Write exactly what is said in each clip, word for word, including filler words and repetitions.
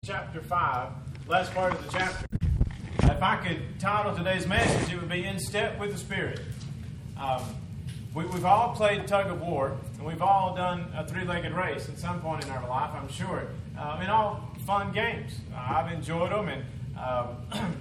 Chapter five, last part of the chapter. If I could title today's message, it would be In Step with the Spirit. Um, we, we've all played tug of war, and we've all done a three-legged race at some point in our life, I'm sure. Uh, in all fun games. Uh, I've enjoyed them, and um,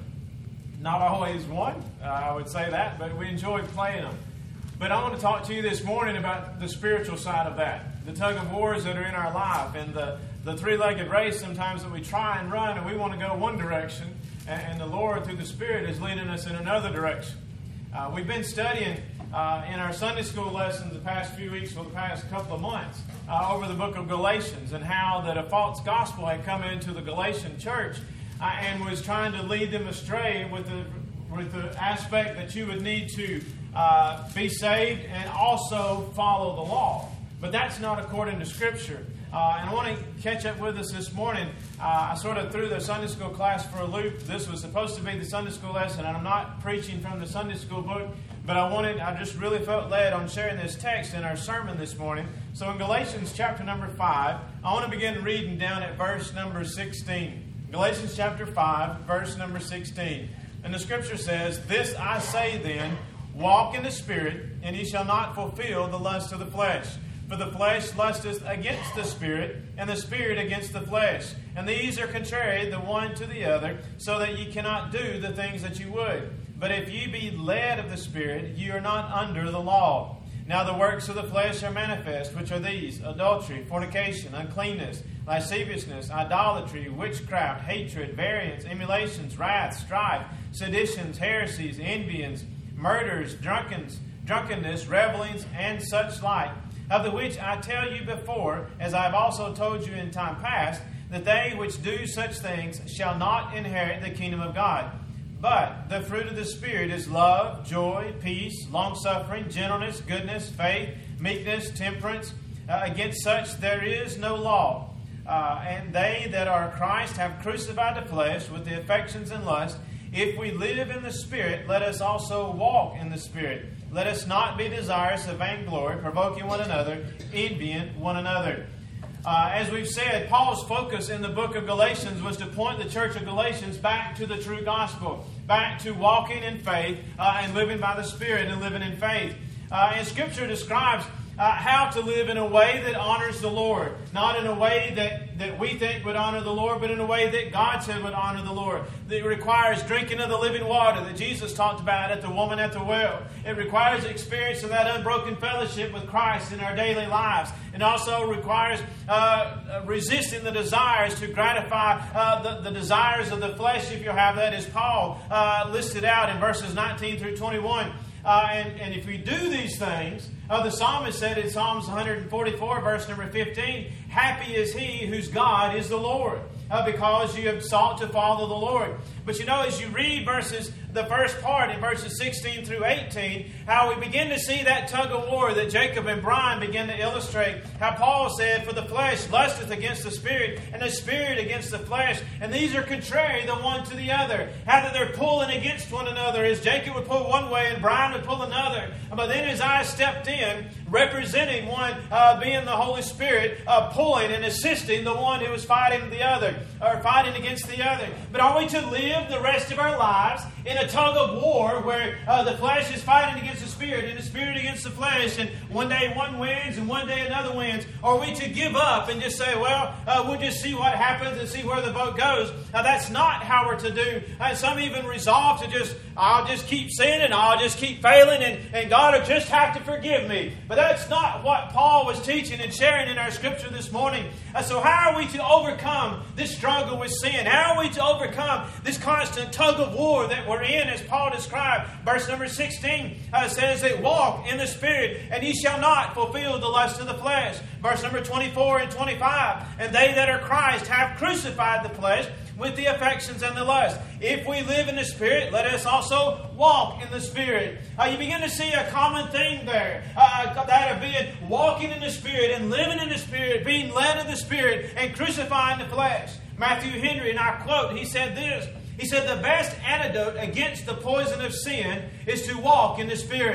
not always won, uh, I would say that, but we enjoyed playing them. But I want to talk to you this morning about the spiritual side of that, the tug of wars that are in our life, and the The three-legged race sometimes that we try and run and we want to go one direction, and, and the Lord through the Spirit is leading us in another direction. Uh, we've been studying uh, in our Sunday school lessons the past few weeks, for the past couple of months, uh, over the book of Galatians, and how that a false gospel had come into the Galatian church uh, and was trying to lead them astray with the, with the aspect that you would need to uh, be saved and also follow the law. But that's not according to Scripture. Uh, and I want to catch up with us this morning. Uh, I sort of threw the Sunday school class for a loop. This was supposed to be the Sunday school lesson, and I'm not preaching from the Sunday school book, but I wanted, I just really felt led on sharing this text in our sermon this morning. So in Galatians chapter number five, I want to begin reading down at verse number sixteen. Galatians chapter five, verse number sixteen. And the Scripture says, "This I say then, walk in the Spirit, and ye shall not fulfill the lust of the flesh. For the flesh lusteth against the Spirit, and the Spirit against the flesh. And these are contrary the one to the other, so that ye cannot do the things that you would. But if ye be led of the Spirit, ye are not under the law. Now the works of the flesh are manifest, which are these: adultery, fornication, uncleanness, lasciviousness, idolatry, witchcraft, hatred, variance, emulations, wrath, strife, seditions, heresies, envyings, murders, drunkens, drunkenness, revellings, and such like. Of the which I tell you before, as I have also told you in time past, that they which do such things shall not inherit the kingdom of God. But the fruit of the Spirit is love, joy, peace, long-suffering, gentleness, goodness, faith, meekness, temperance. Uh, against such there is no law. Uh, and they that are Christ have crucified the flesh with the affections and lusts. If we live in the Spirit, let us also walk in the Spirit. Let us not be desirous of vainglory, provoking one another, envying one another." Uh, as we've said, Paul's focus in the book of Galatians was to point the church of Galatians back to the true gospel, back to walking in faith uh, and living by the Spirit and living in faith. Uh, and Scripture describes Uh, how to live in a way that honors the Lord. Not in a way that, that we think would honor the Lord, but in a way that God said would honor the Lord. It requires drinking of the living water that Jesus talked about at the woman at the well. It requires experience of that unbroken fellowship with Christ in our daily lives. It also requires uh, resisting the desires to gratify uh, the, the desires of the flesh, if you have that, as Paul uh, listed out in verses nineteen through twenty-one. Uh, and, and if we do these things, uh, the psalmist said in Psalms one forty-four, verse number fifteen, "Happy is he whose God is the Lord, uh, because you have sought to follow the Lord." But you know, as you read verses, the first part in verses sixteen through eighteen, how we begin to see that tug of war that Jacob and Brian begin to illustrate. How Paul said, "For the flesh lusteth against the Spirit, and the Spirit against the flesh. And these are contrary the one to the other." How that they're pulling against one another, as Jacob would pull one way and Brian would pull another. But then as I stepped in, representing one uh, being the Holy Spirit, uh, pulling and assisting the one who was fighting the other, or fighting against the other. But are we to live the rest of our lives in a tug of war where uh, the flesh is fighting against the Spirit and the Spirit against the flesh, and one day one wins and one day another wins? Or are we to give up and just say, well, uh, we'll just see what happens and see where the boat goes? Now, that's not how we're to do. Uh, some even resolve to just, I'll just keep sinning, I'll just keep failing, and, and God will just have to forgive me. But that's not what Paul was teaching and sharing in our Scripture this morning. Uh, so how are we to overcome this struggle with sin? How are we to overcome this constant tug of war that we're in, as Paul described? Verse number sixteen uh, says that walk in the Spirit, and ye shall not fulfill the lust of the flesh. Verse number twenty-four and twenty-five, "And they that are Christ have crucified the flesh with the affections and the lust. If we live in the Spirit, let us also walk in the Spirit." Uh, you begin to see a common thing there. Uh, that of being walking in the Spirit and living in the Spirit, being led of the Spirit and crucifying the flesh. Matthew Henry, and I quote, he said this. He said, "The best antidote against the poison of sin is to walk in the Spirit."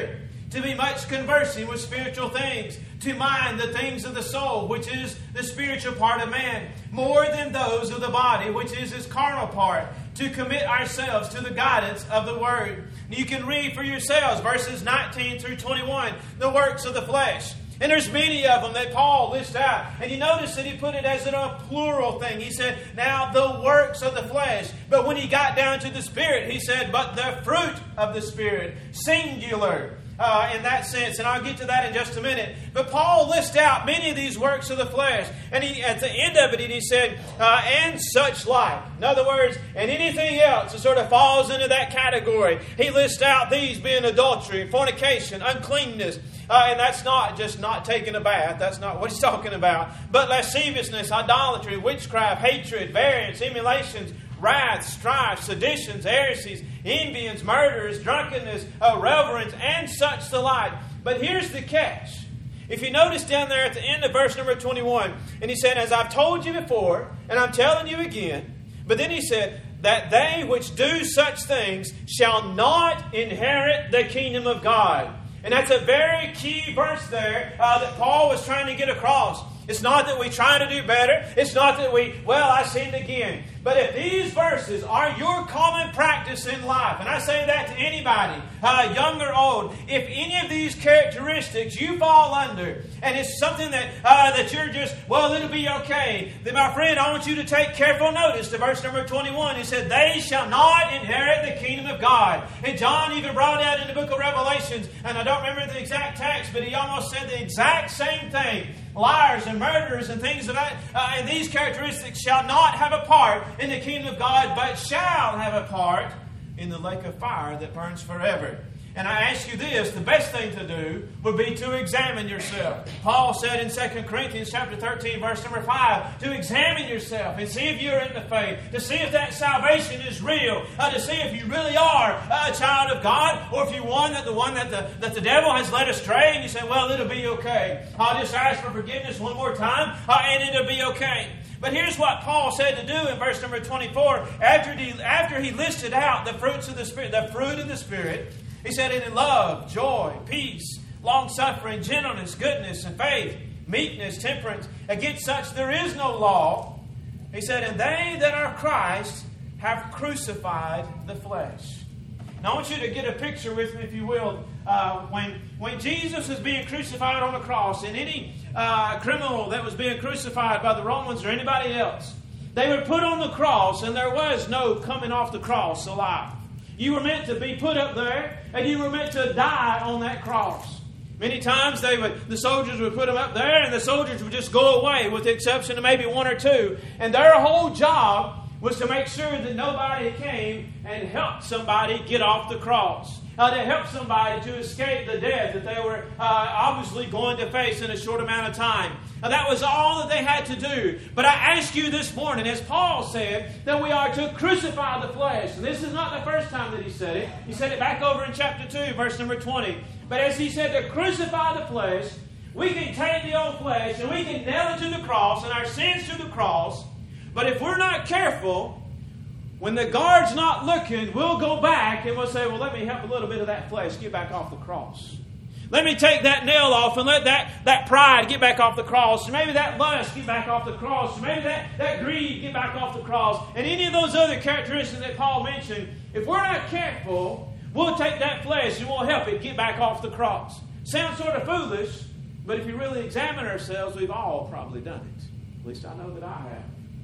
to be much conversing with spiritual things, to mind the things of the soul, which is the spiritual part of man, more than those of the body, which is his carnal part, to commit ourselves to the guidance of the Word. You can read for yourselves verses nineteen through twenty-one, the works of the flesh. And there's many of them that Paul lists out. And you notice that he put it as a plural thing. He said, now the works of the flesh. But when he got down to the Spirit, he said, but the fruit of the Spirit, singular. Uh, in that sense, and I'll get to that in just a minute. But Paul lists out many of these works of the flesh, and he, at the end of it, he said, uh, and such like. In other words, and anything else that sort of falls into that category. He lists out these being adultery, fornication, uncleanness, uh, and that's not just not taking a bath. That's not what he's talking about. But lasciviousness, idolatry, witchcraft, hatred, variance, emulations, wrath, strife, seditions, heresies, envyings, murders, drunkenness, uh, reverence, and such the like. But here's the catch. If you notice down there at the end of verse number twenty-one, and he said, as I've told you before, and I'm telling you again, but then he said, that they which do such things shall not inherit the kingdom of God. And that's a very key verse there uh, that Paul was trying to get across. It's not that we try to do better. It's not that we, well, I sinned again. But if these verses are your common practice in life, and I say that to anybody, uh, young or old, if any of these characteristics you fall under, and it's something that uh, that you're just, well, it'll be okay, then my friend, I want you to take careful notice to verse number twenty-one. It said, they shall not inherit the kingdom of God. And John even brought out in the book of Revelations, and I don't remember the exact text, but he almost said the exact same thing. Liars and murderers and things of that, uh, and these characteristics shall not have a part in the kingdom of God, but shall have a part in the lake of fire that burns forever. And I ask you this, the best thing to do would be to examine yourself. Paul said in Second Corinthians chapter thirteen, verse number five, to examine yourself and see if you're in the faith, to see if that salvation is real, uh, to see if you really are a child of God, or if you're one that the one that the, that the devil has led astray, and you say, well, it'll be okay. I'll just ask for forgiveness one more time, uh, and it'll be okay. But here's what Paul said to do in verse number twenty-four, after he, after he listed out the fruits of the Spirit, the fruit of the Spirit. He said, in love, joy, peace, long-suffering, gentleness, goodness, and faith, meekness, temperance. Against such there is no law. He said, and they that are Christ have crucified the flesh. Now I want you to get a picture with me, if you will. Uh, when, when Jesus was being crucified on the cross, and any uh, criminal that was being crucified by the Romans or anybody else, they were put on the cross, and there was no coming off the cross alive. You were meant to be put up there, and you were meant to die on that cross. Many times they would, the soldiers would put them up there, and the soldiers would just go away, with the exception of maybe one or two. And their whole job was to make sure that nobody came and helped somebody get off the cross. Uh, to help somebody to escape the death that they were uh, obviously going to face in a short amount of time. Now, that was all that they had to do. But I ask you this morning, as Paul said, that we are to crucify the flesh. And this is not the first time that he said it. He said it back over in chapter two, verse number twenty. But as he said to crucify the flesh, we can take the old flesh and we can nail it to the cross and our sins to the cross. But if we're not careful, when the guard's not looking, we'll go back and we'll say, well, let me help a little bit of that flesh get back off the cross. Let me take that nail off and let that, that pride get back off the cross. Or maybe that lust get back off the cross. Or maybe that, that greed get back off the cross. And any of those other characteristics that Paul mentioned, if we're not careful, we'll take that flesh and we'll help it get back off the cross. Sounds sort of foolish, but if you really examine ourselves, we've all probably done it. At least I know that I have.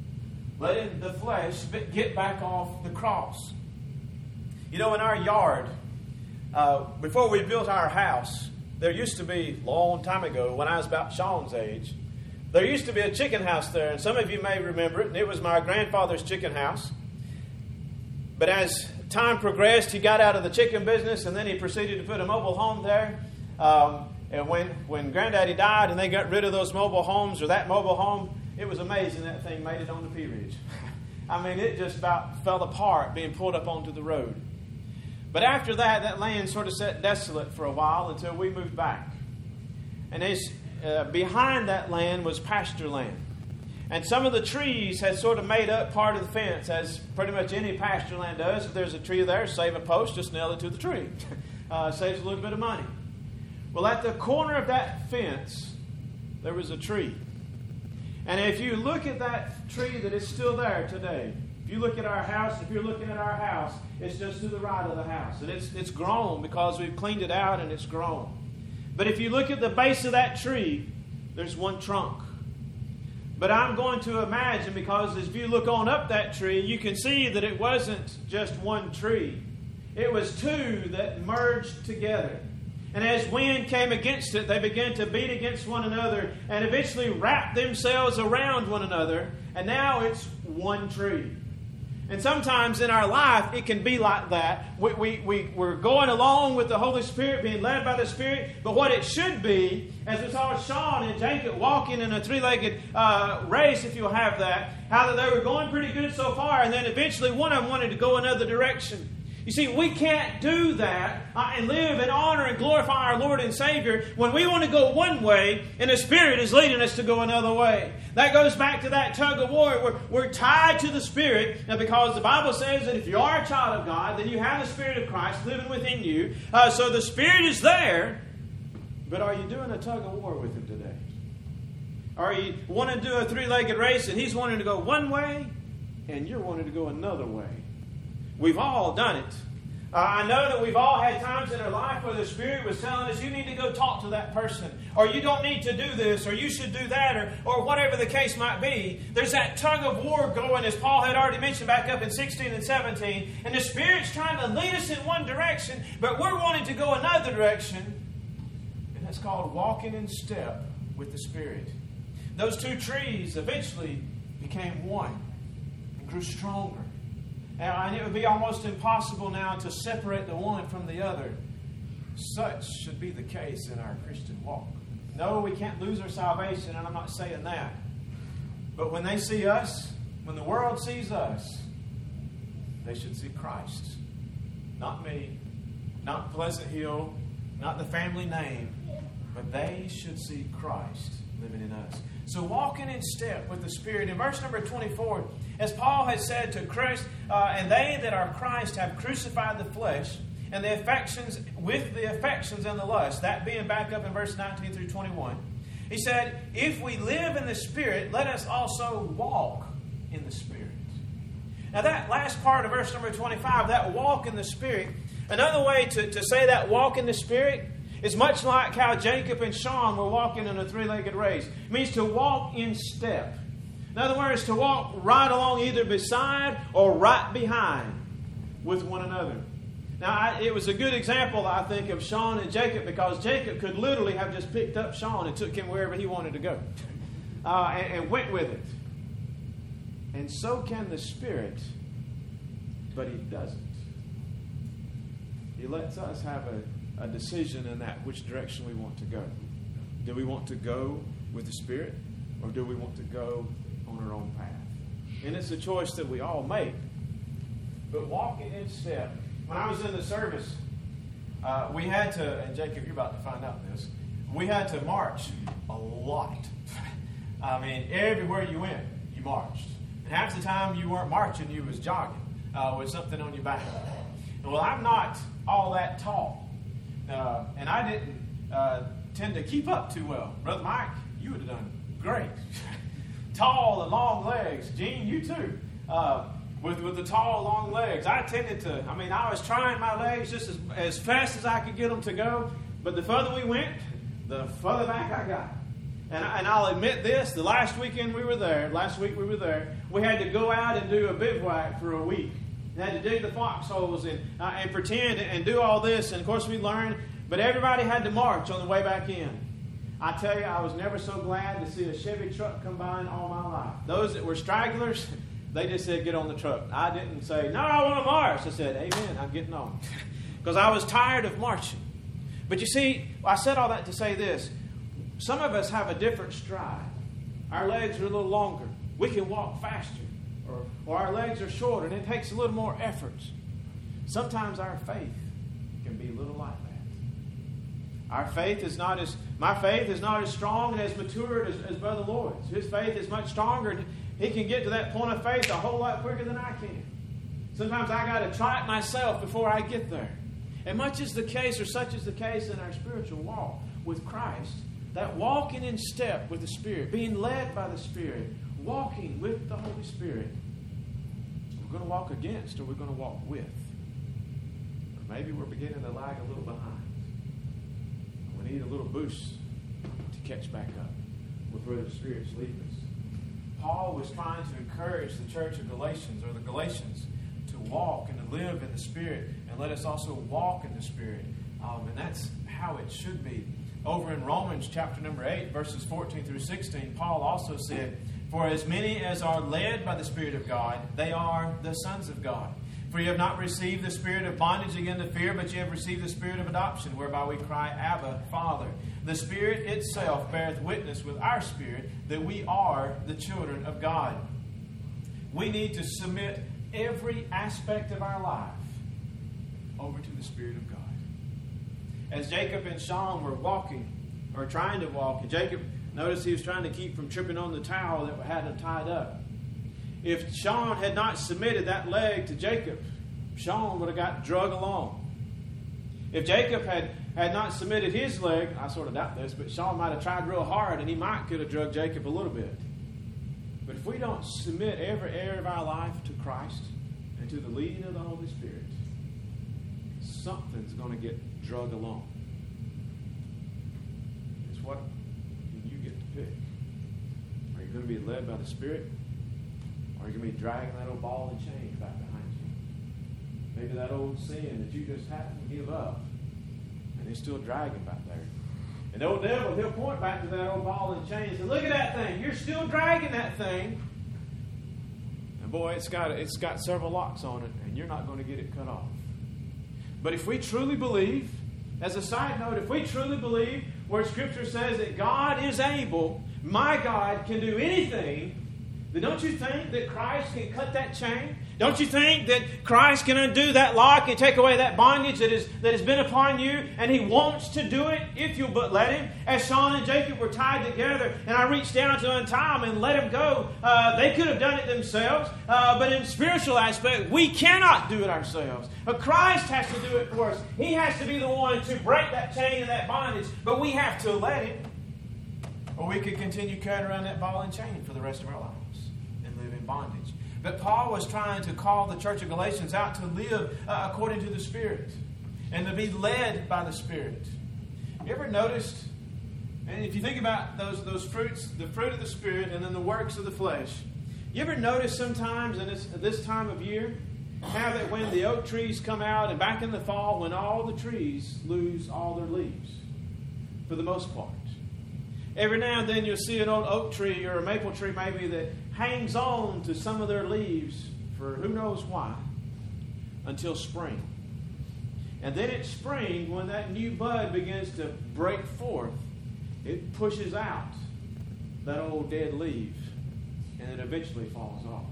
Letting the flesh get back off the cross. You know, in our yard, uh, before we built our house, there used to be, a long time ago, when I was about Sean's age, there used to be a chicken house there, and some of you may remember it, and it was my grandfather's chicken house. But as time progressed, he got out of the chicken business, and then he proceeded to put a mobile home there. Um, and when, when Granddaddy died and they got rid of those mobile homes, or that mobile home, it was amazing that thing made it on the Pea Ridge. I mean, it just about fell apart being pulled up onto the road. But after that, that land sort of sat desolate for a while until we moved back. And uh, behind that land was pasture land. And some of the trees had sort of made up part of the fence, as pretty much any pasture land does. If there's a tree there, save a post, just nail it to the tree. uh, saves a little bit of money. Well, at the corner of that fence, there was a tree. And if you look at that tree that is still there today, if you look at our house, if you're looking at our house, it's just to the right of the house. And it's, it's grown because we've cleaned it out and it's grown. But if you look at the base of that tree, there's one trunk. But I'm going to imagine, because if you look on up that tree, you can see that it wasn't just one tree. It was two that merged together. And as wind came against it, they began to beat against one another and eventually wrap themselves around one another. And now it's one tree. And sometimes in our life, it can be like that. We, we, we, we're going along with the Holy Spirit, being led by the Spirit. But what it should be, as we saw Sean and Jacob walking in a three-legged uh, race, if you'll have that, how that they were going pretty good so far, and then eventually one of them wanted to go another direction. You see, we can't do that uh, and live and honor and glorify our Lord and Savior when we want to go one way and the Spirit is leading us to go another way. That goes back to that tug of war. We're, we're tied to the Spirit, and because the Bible says that if you are a child of God, then you have the Spirit of Christ living within you. Uh, so the Spirit is there, but are you doing a tug of war with Him today? Are you wanting to do a three-legged race and He's wanting to go one way and you're wanting to go another way? We've all done it. Uh, I know that we've all had times in our life where the Spirit was telling us, you need to go talk to that person, or you don't need to do this, or you should do that, or, or whatever the case might be. There's that tug of war going, as Paul had already mentioned back up in sixteen and seventeen, and the Spirit's trying to lead us in one direction, but we're wanting to go another direction, and that's called walking in step with the Spirit. Those two trees eventually became one and grew stronger. And it would be almost impossible now to separate the one from the other. Such should be the case in our Christian walk. No, we can't lose our salvation, and I'm not saying that. But when they see us, when the world sees us, they should see Christ. Not me, not Pleasant Hill, not the family name, but they should see Christ living in us. So walking in step with the Spirit. In verse number twenty-four, as Paul has said to Christ, uh, and they that are Christ have crucified the flesh and the affections with the affections and the lust. That being back up in verse nineteen through twenty-one. He said, if we live in the Spirit, let us also walk in the Spirit. Now that last part of verse number twenty-five, that walk in the Spirit, another way to, to say that walk in the Spirit is much like how Jacob and Sean were walking in a three-legged race. It means to walk in step. In other words, to walk right along either beside or right behind with one another. Now, I, it was a good example, I think, of Sean and Jacob, because Jacob could literally have just picked up Sean and took him wherever he wanted to go uh, and, and went with it. And so can the Spirit, but He doesn't. He lets us have a, a decision in that, which direction we want to go. Do we want to go with the Spirit, or do we want to go on our own path? And it's a choice that we all make. But walking in step. When I was in the service, uh, we had to, and Jacob, you're about to find out this, we had to march a lot. I mean, everywhere you went, you marched. And half the time you weren't marching, you was jogging uh, with something on your back. And well, I'm not all that tall. Uh, and I didn't uh, tend to keep up too well. Brother Mike, you would have done great. Tall and long legs. Gene, you too. Uh, with, with the tall, long legs. I tended to, I mean, I was trying my legs just as, as fast as I could get them to go. But the further we went, the further back I got. And, I, and I'll admit this, the last weekend we were there, last week we were there, we had to go out and do a bivouac for a week. We had to dig the foxholes and, uh, and pretend and do all this. And, of course, we learned. But everybody had to march on the way back in. I tell you, I was never so glad to see a Chevy truck come by in all my life. Those that were stragglers, they just said, get on the truck. I didn't say, no, I want to march. I said, amen, I'm getting on. Because I was tired of marching. But you see, I said all that to say this. Some of us have a different stride. Our legs are a little longer. We can walk faster. Or, or our legs are shorter, and it takes a little more effort. Sometimes our faith can be a little like that. Our faith is not as, my faith is not as strong and as matured as, as Brother Lloyd's. His faith is much stronger, and he can get to that point of faith a whole lot quicker than I can. Sometimes I got to try it myself before I get there. And much is the case, or such is the case in our spiritual walk with Christ, that walking in step with the Spirit, being led by the Spirit, walking with the Holy Spirit, we're going to walk against or we're going to walk with. Or maybe we're beginning to lag a little behind. We need a little boost to catch back up with where the Spirit's leading us. Paul was trying to encourage the church of Galatians, or the Galatians, to walk and to live in the Spirit, and let us also walk in the Spirit. Um, and that's how it should be. Over in Romans chapter number eight, verses fourteen through sixteen, Paul also said, "For as many as are led by the Spirit of God, they are the sons of God. For you have not received the spirit of bondage again to fear, but you have received the spirit of adoption, whereby we cry, Abba, Father. The Spirit itself beareth witness with our spirit that we are the children of God." We need to submit every aspect of our life over to the Spirit of God. As Jacob and Sean were walking, or trying to walk, and Jacob, notice he was trying to keep from tripping on the towel that had him tied up. If Sean had not submitted that leg to Jacob, Sean would have got drug along. If Jacob had, had not submitted his leg, I sort of doubt this, but Sean might have tried real hard and he might could have drugged Jacob a little bit. But if we don't submit every area of our life to Christ and to the leading of the Holy Spirit, something's going to get drug along. It's what you get to pick. Are you going to be led by the Spirit? Or are you going to be dragging that old ball and chain back behind you? Maybe that old sin that you just happened to give up, and it's still dragging back there. And the old devil, he'll point back to that old ball and chain and say, "Look at that thing. You're still dragging that thing." And boy, it's got it's got several locks on it, and you're not going to get it cut off. But if we truly believe, as a side note, if we truly believe where Scripture says that God is able, my God can do anything, then don't you think that Christ can cut that chain? Don't you think that Christ can undo that lock and take away that bondage that, is, that has been upon you? And He wants to do it if you'll but let Him. As Sean and Jacob were tied together and I reached down to untie them and let them go, uh, they could have done it themselves. Uh, but in spiritual aspect, we cannot do it ourselves. But Christ has to do it for us. He has to be the one to break that chain and that bondage. But we have to let Him. Or we could continue carrying around that ball and chain for the rest of our lives and live in bondage. But Paul was trying to call the church of Galatians out to live uh, according to the Spirit and to be led by the Spirit. You ever noticed, and if you think about those, those fruits, the fruit of the Spirit and then the works of the flesh, you ever notice sometimes in this, this time of year how that when the oak trees come out and back in the fall when all the trees lose all their leaves for the most part? Every now and then you'll see an old oak tree or a maple tree maybe that hangs on to some of their leaves for who knows why until spring. And then at spring, when that new bud begins to break forth, it pushes out that old dead leaf and it eventually falls off.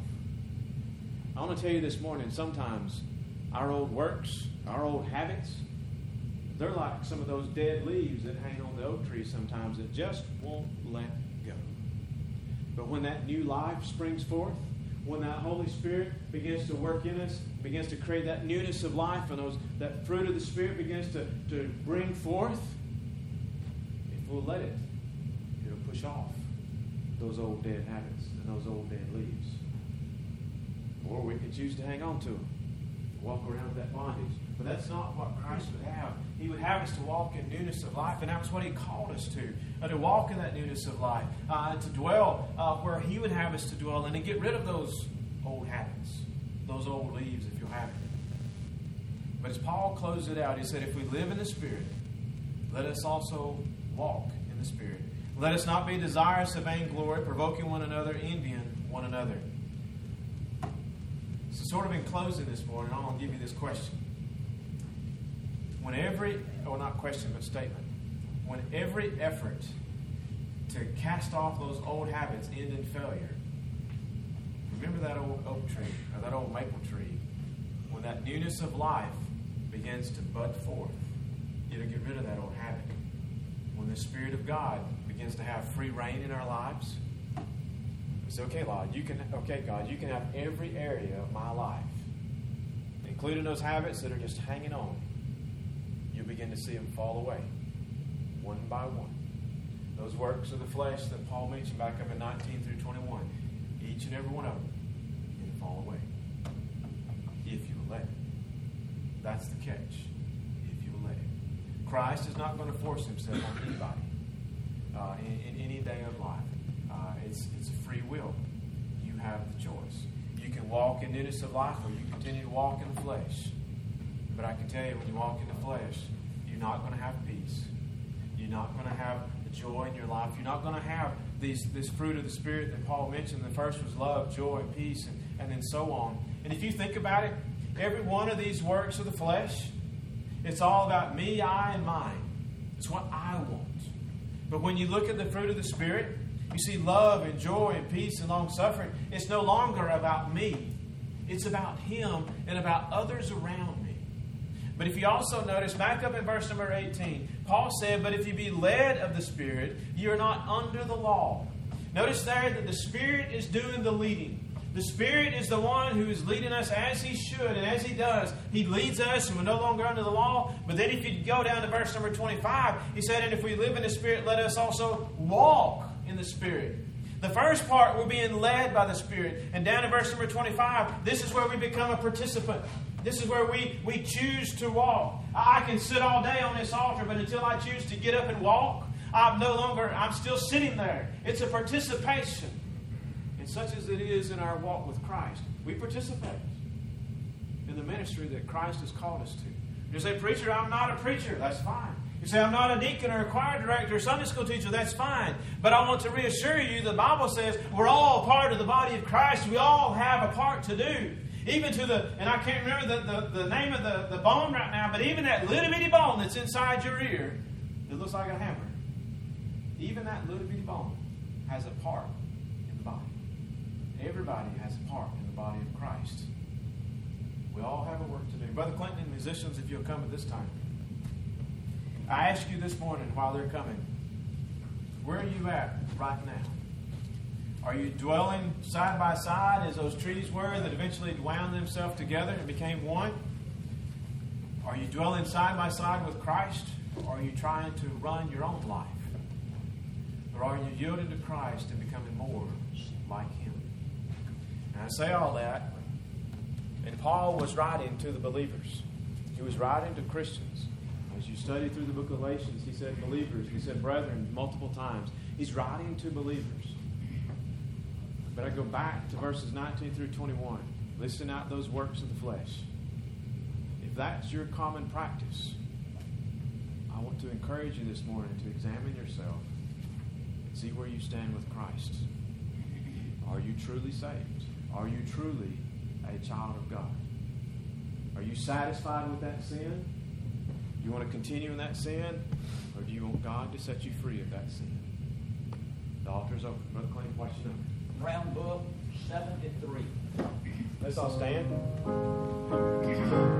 I want to tell you this morning, sometimes our old works, our old habits, they're like some of those dead leaves that hang on the oak tree sometimes that just won't let go. But when that new life springs forth, when that Holy Spirit begins to work in us, begins to create that newness of life, and those, that fruit of the Spirit begins to, to bring forth, if we'll let it, it'll push off those old dead habits and those old dead leaves. Or we could choose to hang on to them, walk around with that bondage. But that's not what Christ would have. He would have us to walk in newness of life, and that was what He called us to, uh, to walk in that newness of life, uh, to dwell uh, where He would have us to dwell, and to get rid of those old habits, those old leaves, if you'll have it. But as Paul closed it out, he said, if we live in the Spirit, let us also walk in the Spirit. Let us not be desirous of vainglory, provoking one another, envying one another. So sort of in closing this morning, I'm going to give you this question. When every, or not question, but statement, when every effort to cast off those old habits end in failure, remember that old oak tree, or that old maple tree, when that newness of life begins to bud forth, it'll get rid of that old habit. When the Spirit of God begins to have free reign in our lives, it's okay, Lord, you can, okay, God, you can have every area of my life, including those habits that are just hanging on. begin to see them fall away, one by one. Those works of the flesh that Paul mentioned back up in nineteen through twenty-one, each and every one of them begin to fall away. If you will let it. That's the catch. If you will let it. Christ is not going to force himself on anybody uh, in, in any day of life. Uh, it's, it's a free will. You have the choice. You can walk in newness of life, or you continue to walk in the flesh. But I can tell you, when you walk in the flesh, you're not going to have peace. You're not going to have the joy in your life. You're not going to have these, this fruit of the Spirit that Paul mentioned. The first was love, joy, peace, and, and then so on. And if you think about it, every one of these works of the flesh, it's all about me, I, and mine. It's what I want. But when you look at the fruit of the Spirit, you see love and joy and peace and long-suffering. It's no longer about me. It's about Him and about others around me. But if you also notice, back up in verse number eighteen, Paul said, but if you be led of the Spirit, you are not under the law. Notice there that the Spirit is doing the leading. The Spirit is the one who is leading us as He should, and as He does, He leads us, and we're no longer under the law. But then if you go down to verse number twenty-five, he said, and if we live in the Spirit, let us also walk in the Spirit. The first part, we're being led by the Spirit. And down in verse number twenty-five, this is where we become a participant. This is where we, we choose to walk. I can sit all day on this altar, but until I choose to get up and walk, I'm no longer, I'm still sitting there. It's a participation. And such as it is in our walk with Christ, we participate in the ministry that Christ has called us to. You say, preacher, I'm not a preacher. That's fine. You say, I'm not a deacon or a choir director or Sunday school teacher. That's fine. But I want to reassure you, the Bible says we're all part of the body of Christ. We all have a part to do. Even to the, and I can't remember the, the, the name of the, the bone right now, but even that little bitty bone that's inside your ear, it looks like a hammer. Even that little bitty bone has a part in the body. Everybody has a part in the body of Christ. We all have a work to do. Brother Clinton and musicians, if you'll come at this time. I ask you this morning while they're coming, where are you at right now? Are you dwelling side by side as those trees were that eventually wound themselves together and became one? Are you dwelling side by side with Christ? Or are you trying to run your own life? Or are you yielding to Christ and becoming more like Him? And I say all that, and Paul was writing to the believers. He was writing to Christians. As you study through the book of Galatians, he said believers. He said brethren multiple times. He's writing to believers. But I go back to verses nineteen through twenty-one. Listen out those works of the flesh. If that's your common practice, I want to encourage you this morning to examine yourself and see where you stand with Christ. Are you truly saved? Are you truly a child of God? Are you satisfied with that sin? Do you want to continue in that sin? Or do you want God to set you free of that sin? The altar is open. Brother Clinton, what's your number? Round book seventy-three. Let's all stand.